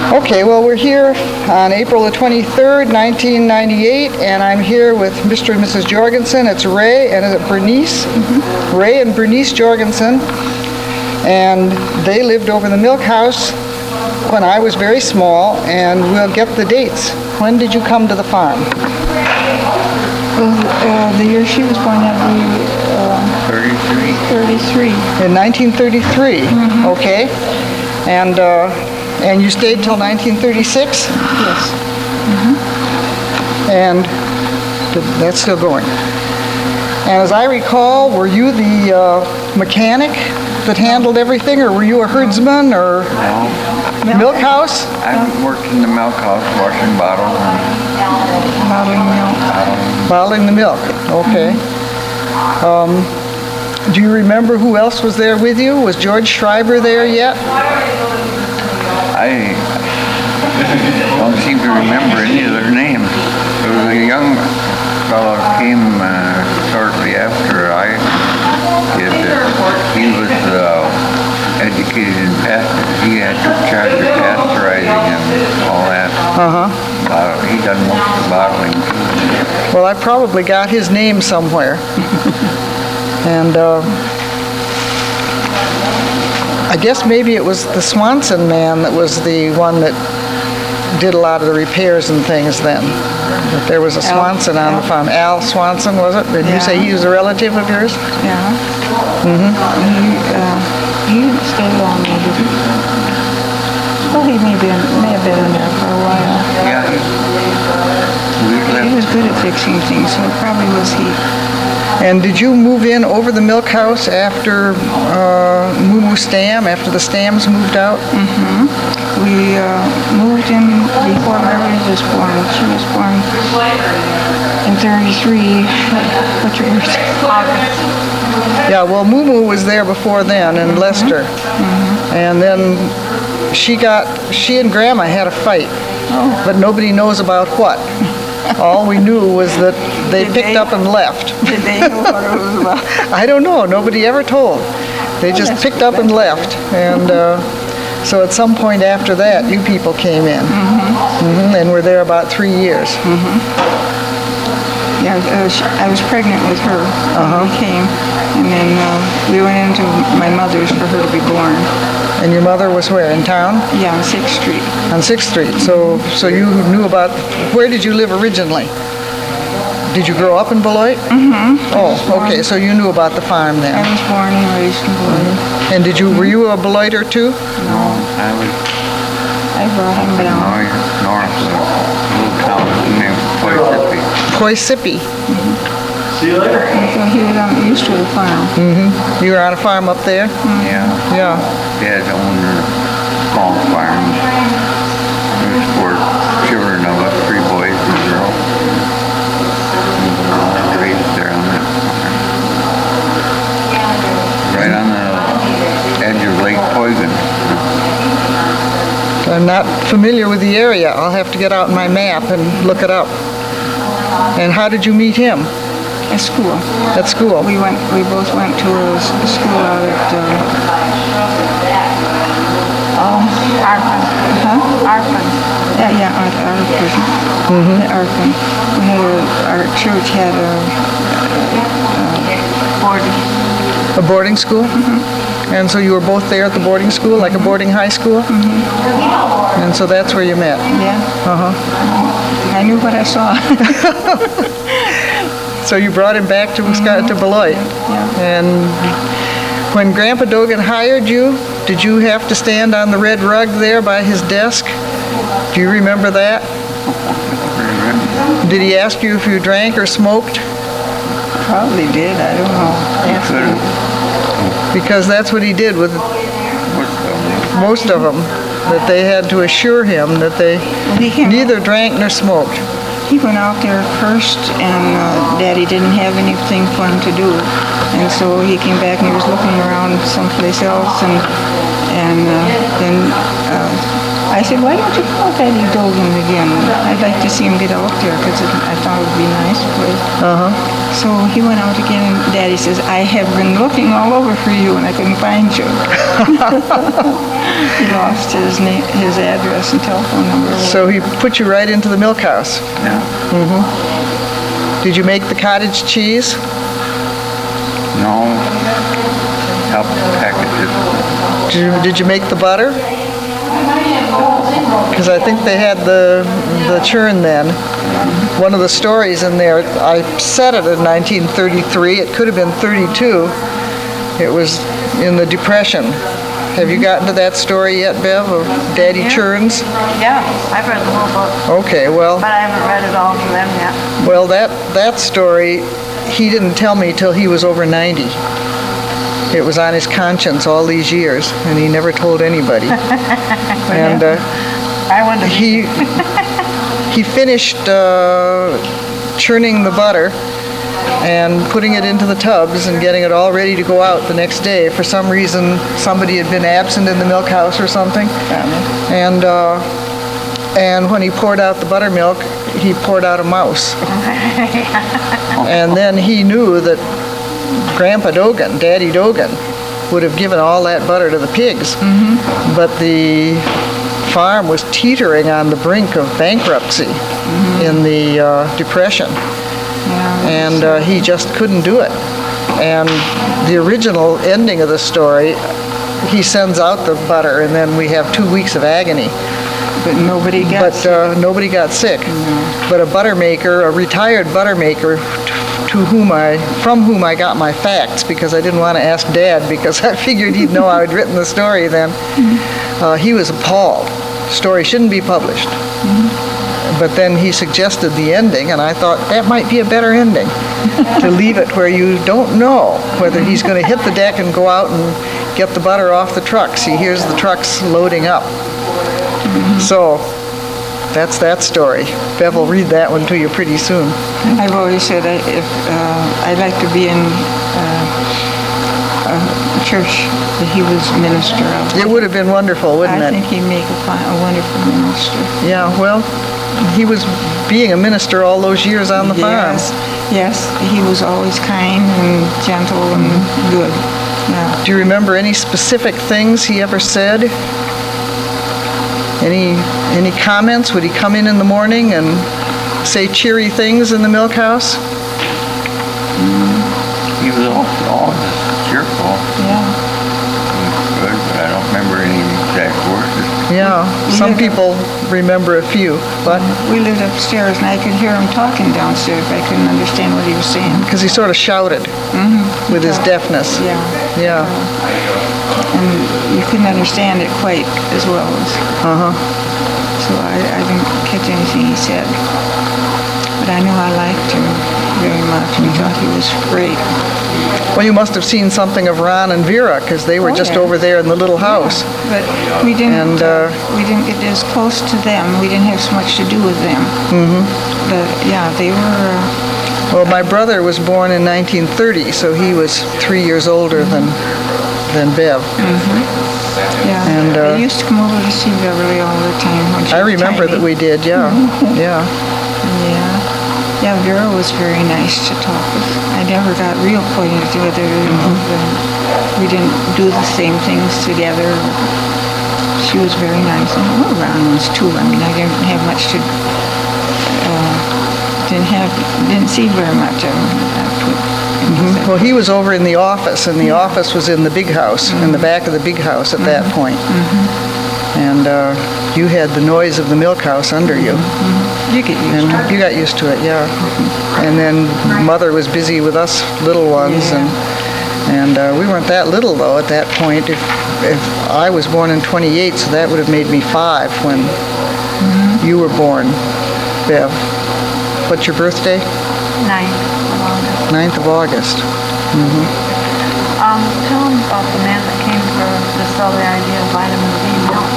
Okay, well, we're here on April the 23rd, 1998, and I'm here with Mr. and Mrs. Jorgensen. It's Ray and is it Bernice? Ray and Bernice Jorgensen. And they lived over in the milk house when I was very small, and we'll get the dates. When did you come to the farm? Well, the year she was born, that'd be 33. In 1933, okay. And you stayed till 1936? Yes. And that's still going. And as I recall, were you the mechanic that handled everything, or were you a herdsman, or milk house? I worked in the milk house, washing bottles and Bottling milk. Bottling the milk, okay. Do you remember who else was there with you? Was George Schreiber there yet? I don't seem to remember any of their names. There was a young fellow came shortly after I did. He was educated in pasteurizing. He took charge of pasteurizing and all that. He done most of the bottling too. Well, I probably got his name somewhere. And I guess maybe it was the Swanson man that was the one that did a lot of the repairs and things then. But there was a Swanson on the farm. Al Swanson, was it? Did you say he was a relative of yours? Yeah. He stayed on there, didn't he? Well, he may have been in there for a while. Yeah. He was good at fixing things, so it probably was he. And did you move in over the milk house after Moo Moo Stam, after the Stams moved out? We moved in before Mary was born. She was born in 33. What's your birthday? Yeah, well, Moo Moo was there before then in Leicester. And then she and Grandma had a fight, but nobody knows about what. All we knew was that they picked up and left. Did they know what it was about? I don't know. Nobody ever told. They just picked up and left. And so at some point after that, you people came in. And were there about 3 years. Yeah, I was pregnant with her when we came. And then we went into my mother's for her to be born. And your mother was where, in town? Yeah, on 6th Street. On 6th Street. So you knew about, where did you live originally? Did you grow up in Beloit? Oh, okay, so you knew about the farm I then. was born and raised in Beloit. And were you a Beloiter too? No, I brought him down. north of a little town named Poisippi. Poisippi. So he was used to the farm. You were on a farm up there? Yeah. Yeah. Dad owned a small farm. There was 4 children of us, 3 boys and a girl. We were all raised there on that farm. Right on the edge of Lake Poison. I'm not familiar with the area. I'll have to get out my map and look it up. And how did you meet him? At school. At school? We both went to a school out at Arpin. Arpin. Yeah, Arpin. Arpin. Our church had A boarding school? And so you were both there at the boarding school, like a boarding high school? And so that's where you met? Yeah. I knew what I saw. So you brought him back to Wisconsin, to Beloit. Yeah. And when Grandpa Dogan hired you, did you have to stand on the red rug there by his desk? Do you remember that? Did he ask you if you drank or smoked? Probably did. I don't know. Because that's what he did with most of them, that they had to assure him that they neither drank nor smoked. He went out there first, and Daddy didn't have anything for him to do, and so he came back and he was looking around someplace else, and then I said, why don't you call Daddy Dogan again? I'd like to see him get out there because I thought it would be nice for him. So he went out again, and Daddy says, I have been looking all over for you and I couldn't find you. He lost his address and telephone number. So he put you right into the milk house. Yeah. Did you make the cottage cheese? No. Helped package it. Did you make the butter? Because I think they had the churn then. One of the stories in there, I said it in 1933. It could have been 32. It was in the Depression. Have you gotten to that story yet, Bev, of Daddy Churns? Yeah, I've read the whole book, Okay, well, but I haven't read it all from them yet. well, that story, he didn't tell me till he was over 90. It was on his conscience all these years, and he never told anybody. And I wonder. he finished churning the butter and putting it into the tubs and getting it all ready to go out the next day. For some reason, somebody had been absent in the milk house or something. And when he poured out the buttermilk, he poured out a mouse. And then he knew that Grandpa Dogan, Daddy Dogan, would have given all that butter to the pigs. But the farm was teetering on the brink of bankruptcy in the Depression. And he just couldn't do it. And the original ending of the story, he sends out the butter, and then we have 2 weeks of agony. But nobody got sick. Nobody got sick. But a butter maker, a retired butter maker, from whom I got my facts, because I didn't want to ask Dad, because I figured he'd know I had written the story then. He was appalled. The story shouldn't be published. But then he suggested the ending, and I thought that might be a better ending, to leave it where you don't know whether he's going to hit the deck and go out and get the butter off the trucks. He hears the trucks loading up. So that's that story. Bev will read that one to you pretty soon. I've always said if I'd like to be in a church that he was minister of. It would have been wonderful, wouldn't I it? think he'd make a wonderful minister. Yeah, well, he was being a minister all those years on the farm. Yes, he was always kind and gentle and good. Yeah. Do you remember any specific things he ever said? Any comments? Would he come in the morning and say cheery things in the milk house? He was always cheerful. Yeah. Good, but I don't remember any exact words. Yeah, some people remember a few, but We lived upstairs and I could hear him talking downstairs, but I couldn't understand what he was saying. because he sort of shouted with his deafness. Yeah. Yeah. And you couldn't understand it quite as well as. So I didn't catch anything he said. But I knew I liked him very much. We thought he was great. Well, you must have seen something of Ron and Vera, because they were Oh, just yeah. over there in the little house. But we didn't. And, We didn't get as close to them. We didn't have so much to do with them. But yeah, they were. Well, my brother was born in 1930, so he was 3 years older than Bev. Yeah. And, they used to come over to see Beverly all the time when she I was remember tiny. that we did, yeah. Yeah. Yeah. Yeah, Vera was very nice to talk with. I never got real acquainted with her. We didn't do the same things together. She was very nice. And well, Ron was too. I mean, I didn't have much to, didn't see very much of him. Well, he was over in the office, and the office was in the big house, in the back of the big house at that point. And you had the noise of the milk house under you. You get used to it. And you got used to it, yeah. And then Mother was busy with us little ones, and we weren't that little though at that point. If I was born in 28, so that would have made me 5 when you were born, Bev. What's your birthday? 9th of August. Tell him about the man that came to sell the idea of vitamin D milk.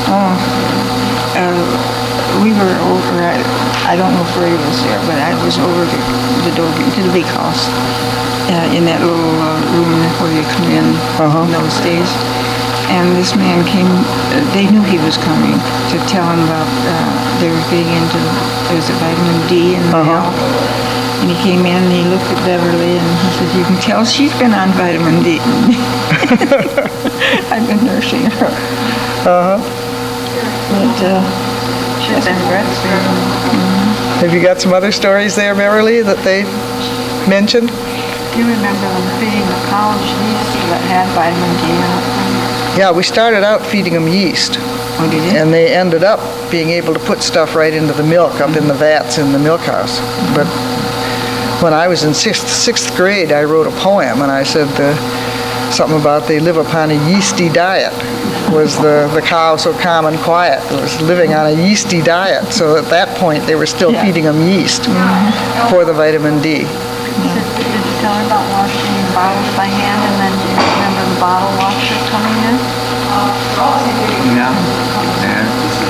We were over at, I don't know if Ray was there, but I was over to the big house in that little room where you come in those days. And this man came, they knew he was coming to tell him about, they were big into, there's a vitamin D and milk. And he came in and he looked at Beverly and he said, you can tell she's been on vitamin D. I've been nursing her. But, She's been breastfeeding. Have you got some other stories there, Beverly, that they mentioned? Do you remember them feeding the cows yeast that had vitamin D in it? Yeah, we started out feeding them yeast. Oh, did you? And they ended up being able to put stuff right into the milk up in the vats in the milk house. But when I was in sixth grade, I wrote a poem, and I said something about they live upon a yeasty diet. Was the cow so calm and quiet? It was living on a yeasty diet. So at that point, they were still feeding them yeast for the vitamin D. Did you tell her about washing bottles by hand, and then do you remember the bottle washer coming in? Yeah. And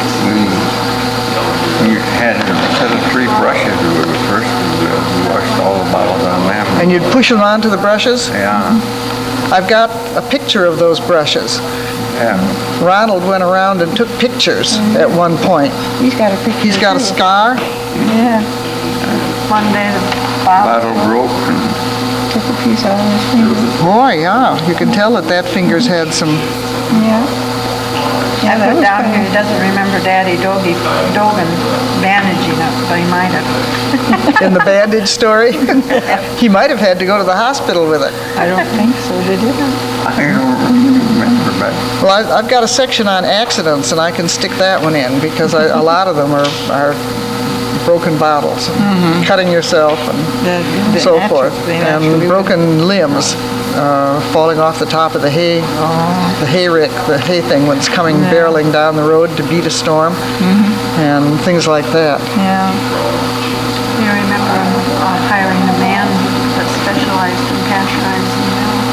we had a set of 3 brushes. First, we washed all the bottles on that. And you'd push them onto the brushes? Yeah. I've got a picture of those brushes. Yeah. Ronald went around and took pictures at one point. He's got a picture. He's got a too. scar. Yeah. One day the bottle. Bottle broke and Took a piece out of his finger. Boy, yeah, you can tell that finger's had some. Yeah. I that put was down kinda- here, he doesn't remember Daddy Dogan bandaging it, but he might have. In the bandage story, he might have had to go to the hospital with it. I don't think so, did it? I don't remember, but Well, I've got a section on accidents, and I can stick that one in because a lot of them are broken bottles, cutting yourself, and The so natu- forth, they and naturally- broken limbs, falling off the top of the hay, the hay rick, the hay thing when it's coming barreling down the road to beat a storm, and things like that. Yeah. You remember hiring a man that specialized in pasteurizing milk?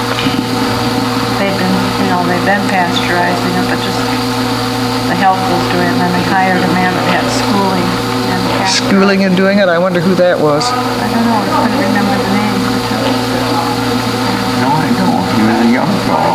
They've been pasteurizing it, but just the health was doing it, and then they hired a man that had schooling in pasteurizing. Schooling and doing it, I wonder who that was. I don't know, I couldn't remember the name. no, I don't. He was a young fellow.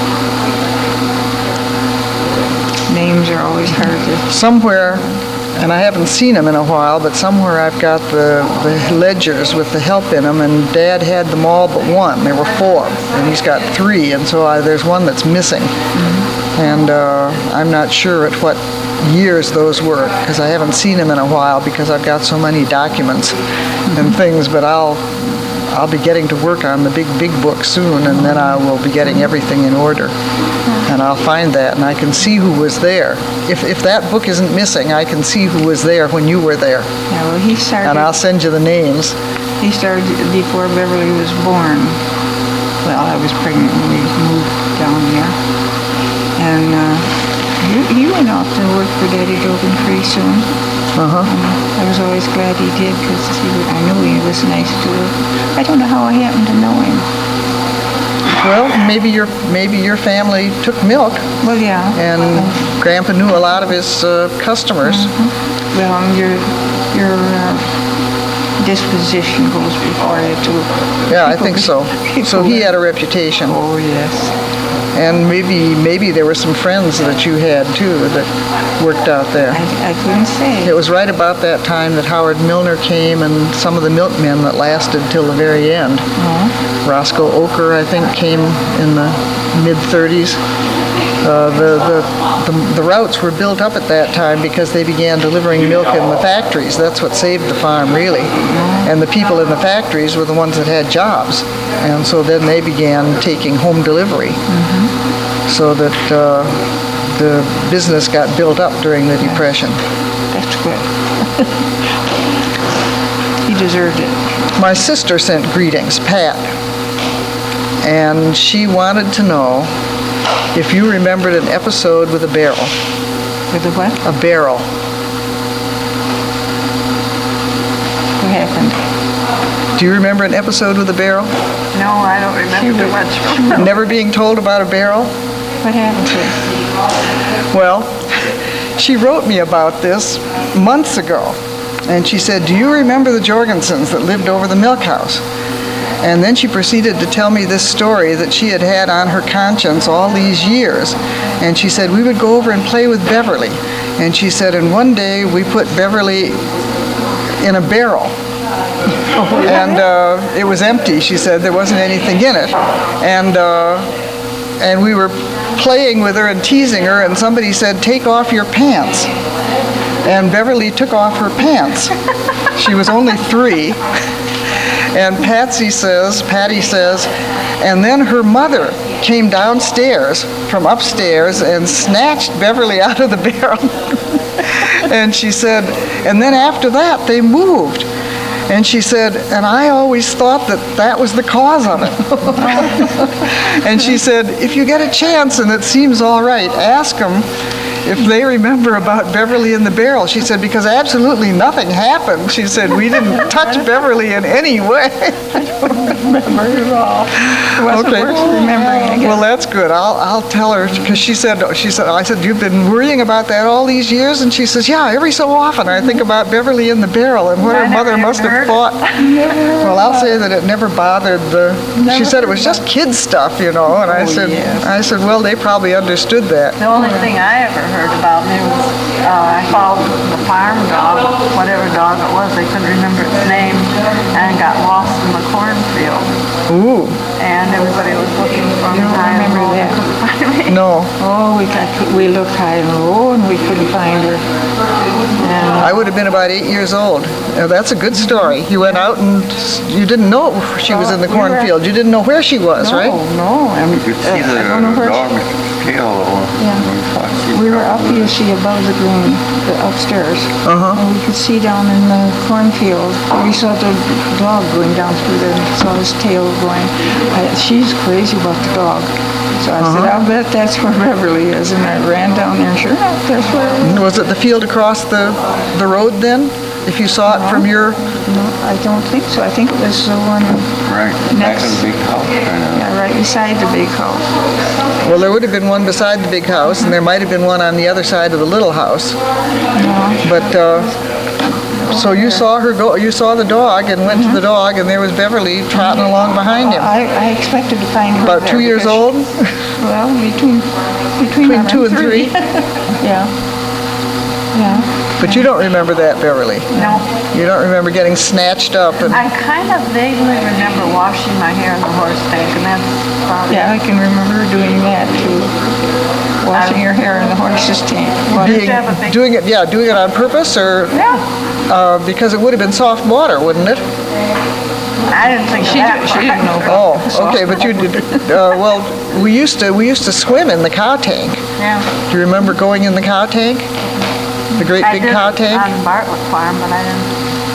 Names are always hard to... Somewhere, and I haven't seen them in a while, but somewhere I've got the ledgers with the help in them, and Dad had them all but one. There were 4, and he's got 3, and so there's one that's missing. And I'm not sure at what years those were, because I haven't seen them in a while because I've got so many documents and things, but I'll be getting to work on the big book soon, and then I will be getting everything in order. And I'll find that, and I can see who was there. If that book isn't missing, I can see who was there when you were there, Yeah, well, he started... and I'll send you the names. He started before Beverly was born. Well, I was pregnant when we moved down there. And he went off to work for Daddy Dogan pretty soon. I was always glad he did because I knew he was nice to her. I don't know how I happened to know him. Well, maybe your family took milk, Well, yeah. and Grandpa knew a lot of his customers. Well, your disposition goes before it too. Yeah, I think so. So he had a reputation. Oh, yes. And maybe there were some friends that you had too that worked out there. I couldn't say. It was right about that time that Howard Milner came and some of the milkmen that lasted till the very end. Roscoe Oker, I think, came in the mid-30s. The routes were built up at that time because they began delivering milk in the factories. That's what saved the farm, really. And the people in the factories were the ones that had jobs. And so then they began taking home delivery. So that the business got built up during the Depression. That's good. He deserved it. My sister sent greetings, Pat, and she wanted to know if you remembered an episode with a barrel. With the what? A barrel. What happened? Do you remember an episode with a barrel? No, I don't remember too much from it. Never being told about a barrel? What happened to it? Well, she wrote me about this months ago, and she said, do you remember the Jorgensens that lived over the milk house? And then she proceeded to tell me this story that she had had on her conscience all these years. And she said, we would go over and play with Beverly. And she said, and one day we put Beverly in a barrel. And it was empty. She said there wasn't anything in it. And we were playing with her and teasing her, and somebody said, take off your pants. And Beverly took off her pants. She was only 3. And Patty says, and then her mother came downstairs from upstairs and snatched Beverly out of the barrel. And she said, and then after that they moved. And she said, and I always thought that was the cause of it. And she said, if you get a chance and it seems all right, ask them if they remember about Beverly in the barrel. She said, because absolutely nothing happened. She said, we didn't touch Beverly in any way. I don't remember at all. It wasn't Okay. worth remembering, I guess. Well, that's good. I'll tell her, because I said, you've been worrying about that all these years? And she says, yeah, every so often I think about Beverly in the barrel and what her mother must have thought. Well, I'll say that it never bothered she said it was just kid stuff, you know, and I said, well, they probably understood that. The only thing I ever heard about me was I followed the farm dog, whatever dog it was, I couldn't remember its name, and got lost in the cornfield. Ooh, And everybody was looking for me. You don't high and remember low, that? they couldn't find me. no. Oh, we looked high and low and we couldn't find her. And I would have been about 8 years old. Now, that's a good story. You went out and you didn't know she was in the We were- cornfield. You didn't know where she was, right? No, You could see the I don't know where dog's tail. Yeah. we were up here, see, above the green, upstairs. And we could see down in the cornfield. We saw the dog going down through there, and saw his tail going. She's crazy about the dog. So I said, I'll bet that's where Beverly is. And I ran down there, and sure enough, that's where it was. Was it the field across the road then? If you saw it from your... No, I don't think so. I think it was the one, Right, back of the big house, kind of. yeah, right beside the big house. Well, there would have been one beside the big house, and there might have been one on the other side of the little house. But, so you saw her go, you saw the dog and went to the dog, and there was Beverly trotting along behind him. I expected to find her About there 2 years because old? Well, between Between 2 and 3? Yeah. Yeah. But you don't remember that, Beverly? No. You don't remember getting snatched up and... I kind of vaguely remember washing my hair in the horse tank, and that's probably... Yeah, I can remember doing that too. Washing your hair in the horse's tank. being, you have a big- doing it on purpose, or Yeah. because it would have been soft water, wouldn't it? I didn't think of that. She didn't know Oh, about soft okay, but you did. Well, we used to swim in the cow tank. Yeah. Do you remember going in the cow tank? The great I big did cow tank. on Bartlett Farm, but I didn't.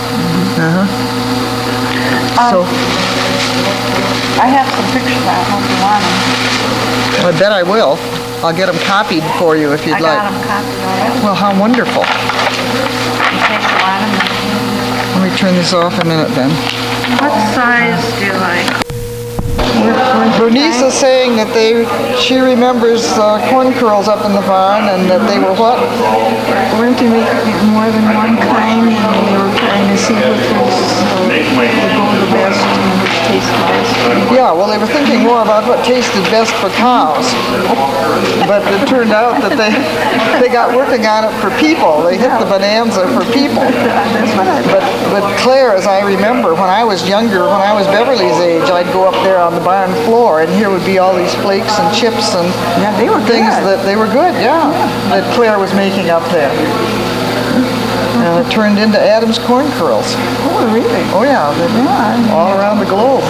So I have some pictures. I hope you want them. I bet I will. I'll get them copied for you if you'd I like. got them copied already. Well, how wonderful. In case you want them. Let me turn this off a minute then. What size do you like? Bernice is saying that she remembers corn curls up in the barn, and that they were what? Weren't they making more than one kind, and they were trying to see which was would go the best and which tasted best? Yeah, well, they were thinking more about what tasted best for cows. But it turned out that they got working on it for people. They hit the bonanza for people. But Claire, as I remember, when I was younger, when I was Beverly's age, I'd go up there on the barn floor, and here would be all these flakes and chips and Yeah, they were things good. that they were good, yeah, that Claire was making up there. And it turned into Adam's corn curls. Oh, really? Oh yeah, all around the globe.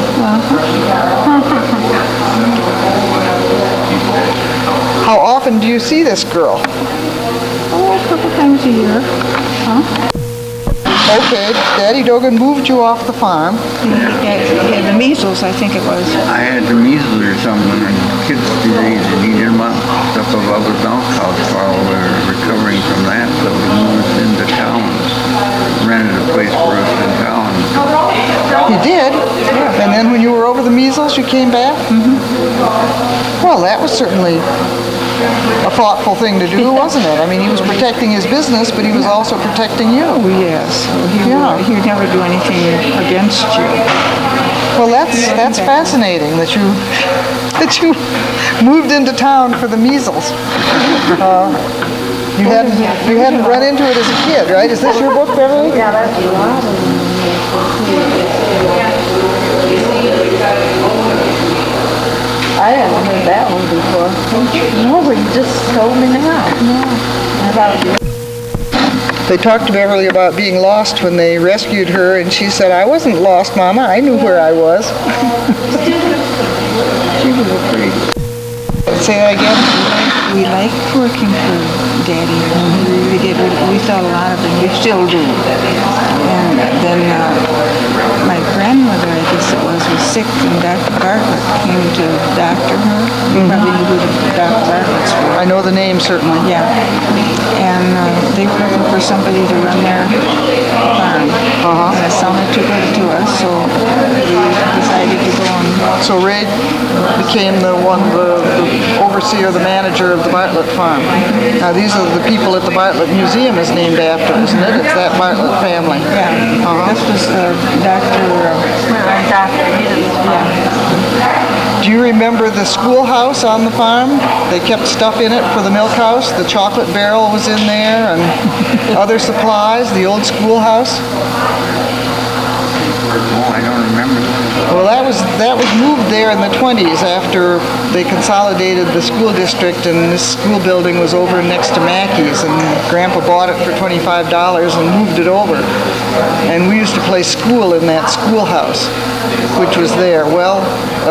How often do you see this girl? Oh, a couple times a year. Okay, Daddy Dogan moved you off the farm. Yeah, the measles, I think it was. I had the measles or something, and kids disease, and he didn't want stuff above his house while we were recovering from that, so we moved into town, rented a place for us in town. You did? And then when you were over the measles, you came back? Well, that was certainly a thoughtful thing to do, wasn't it? I mean, he was protecting his business, but he was also protecting you. Oh, yes. Yeah. He would never do anything against you. Well, that's fascinating that you moved into town for the measles. You hadn't run into it as a kid, right? Is this your book, Beverly? Yeah, that's a lot of them. I haven't heard that one before. No, but you just told me now. About They talked to Beverly about being lost when they rescued her, and she said, "I wasn't lost, Mama. I knew where I was." She was a pretty. Say that again? We liked working for Daddy. We really did. We thought a lot of him. We still do. And then my grandmother, I guess it was sick, and Dr. Bartlett came to doctor her. You probably knew who Dr. Bartlett's were. I know the name, certainly. Yeah. And they were looking for somebody to run their farm. And it sounded too good to us, so we decided to go on. So Ray became the overseer, the manager of the Bartlett farm. Now these are the people at the Bartlett Museum is named after, isn't it? It's that Bartlett family. Yeah. This was Dr. Dr. Edith. Do you remember the schoolhouse on the farm? They kept stuff in it for the milk house. The chocolate barrel was in there and other supplies, the old schoolhouse. Oh, I don't remember. Well, that was moved there in the 20s after they consolidated the school district, and this school building was over next to Mackey's, and Grandpa bought it for $25 and moved it over. And we used to play school in that schoolhouse, which was there. Well,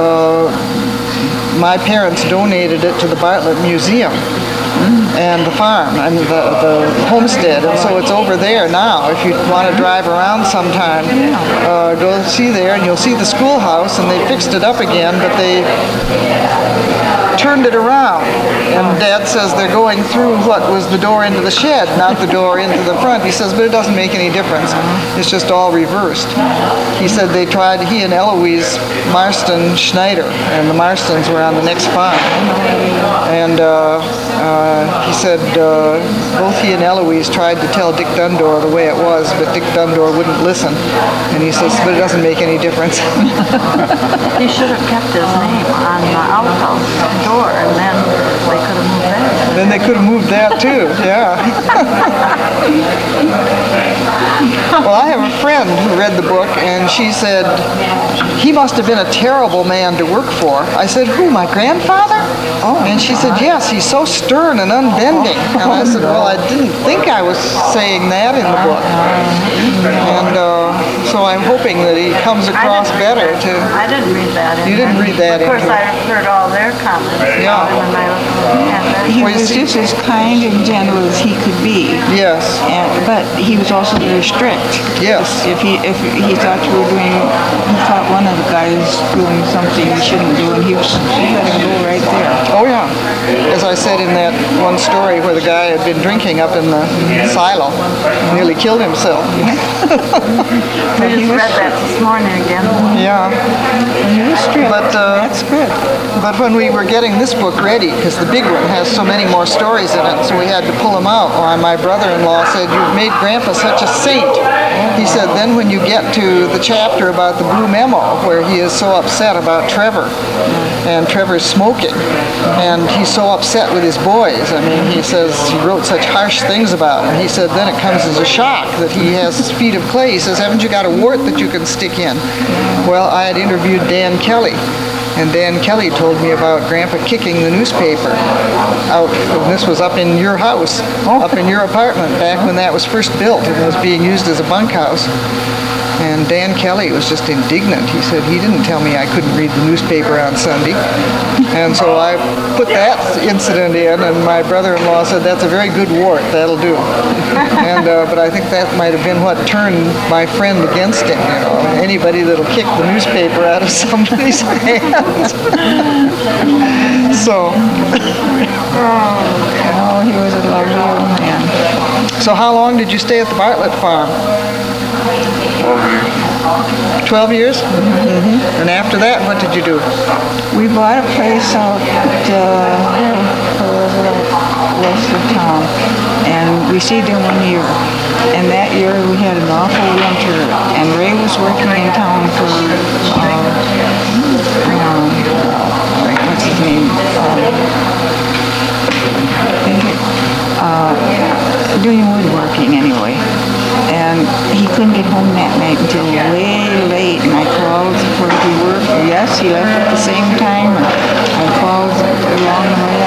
my parents donated it to the Bartlett Museum and the farm and the homestead, and so it's over there now. If you want to drive around sometime, go see there, and you'll see the schoolhouse, and they fixed it up again, but they turned it around, and Dad says they're going through what was the door into the shed, not the door into the front. He says, but it doesn't make any difference. It's just all reversed. He said they tried, he and Eloise Marston Schneider, and the Marstons were on the next farm, and he said both he and Eloise tried to tell Dick Dundor the way it was, but Dick Dundor wouldn't listen, and he says, but it doesn't make any difference. He should have kept his name on the outhouse door, and then they could have moved that. Then they could have moved that too, yeah. Well, I have a friend who read the book, and she said, he must have been a terrible man to work for. I said, who, my grandfather? And she said, yes, he's so stern and unbending. And I said, well, I didn't think I was saying that in the book. And so I'm hoping that he comes across better to... I didn't read that. You didn't read that Of course, into it. I heard all their comments Yeah. about him, and I was He Well, you was see- just as kind and gentle as he could be. Yes. But he was also very strict. Yes. If he thought you were doing, he thought one of the guys doing something he shouldn't do, and he let him go right there. Oh, yeah. As I said in that one story where the guy had been drinking up in the silo, nearly killed himself. I just read that this morning again. Yeah. He was strict. But, That's good. But when we were getting this book ready, because the big one has so many more stories in it, so we had to pull them out. Well, my brother-in-law said, you've made Grandpa such a saint. He said, then when you get to the chapter about the Blue Memo, where he is so upset about Trevor, and Trevor's smoking, and he's so upset with his boys. I mean, he says he wrote such harsh things about him. He said then it comes as a shock that he has feet of clay. He says, haven't you got a wart that you can stick in? Well, I had interviewed Dan Kelly, and Dan Kelly told me about Grandpa kicking the newspaper out. And this was up in your house, up in your apartment, back when that was first built and was being used as a bunkhouse. And Dan Kelly was just indignant. He said he didn't tell me I couldn't read the newspaper on Sunday. And so I put that incident in, and my brother-in-law said, that's a very good wart, that'll do. And but I think that might have been what turned my friend against him, you know. Anybody that'll kick the newspaper out of somebody's hands. So, Oh, he was a lovely old man. so how long did you stay at the Bartlett farm? 12 years? And after that, what did you do? We bought a place out west of town, and we stayed there 1 year. And that year we had an awful winter, and Ray was working in town for, what's his name? Doing woodworking anyway. And he couldn't get home that night until way late, and I called for he worked. Yes, he left at the same time. And I called along the way.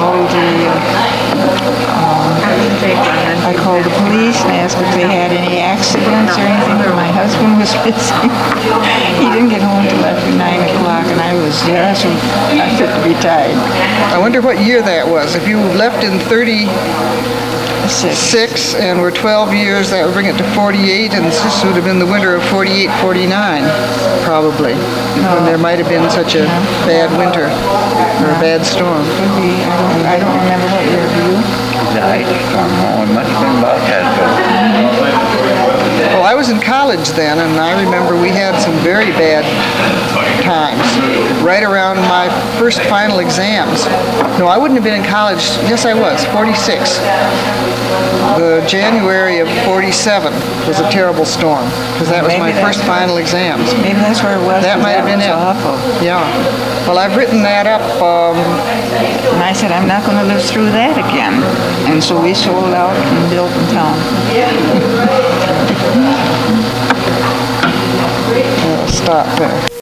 I called the police and asked if they had any accidents or anything, but my husband was missing. He didn't get home till after 9 o'clock, and I was just I fit to be tied. I wonder what year that was. If you left in 36 and were 12 years, that would bring it to 48, and this would have been the winter of 48, 49, probably, when there might have been such a bad winter or a bad storm. Could be. I don't remember what year. Do you? The ice storm, oh, it must have been about that, but Well, I was in college then, and I remember we had some very bad times right around my first final exams. No, I wouldn't have been in college. Yes, I was, 46. The January of 47 was a terrible storm, because that was my first final exams. Maybe that's where it was. That might have been it. Awful. Yeah. Well, I've written that up. And I said, I'm not going to live through that again. And so we sold out and built in town. Stop there.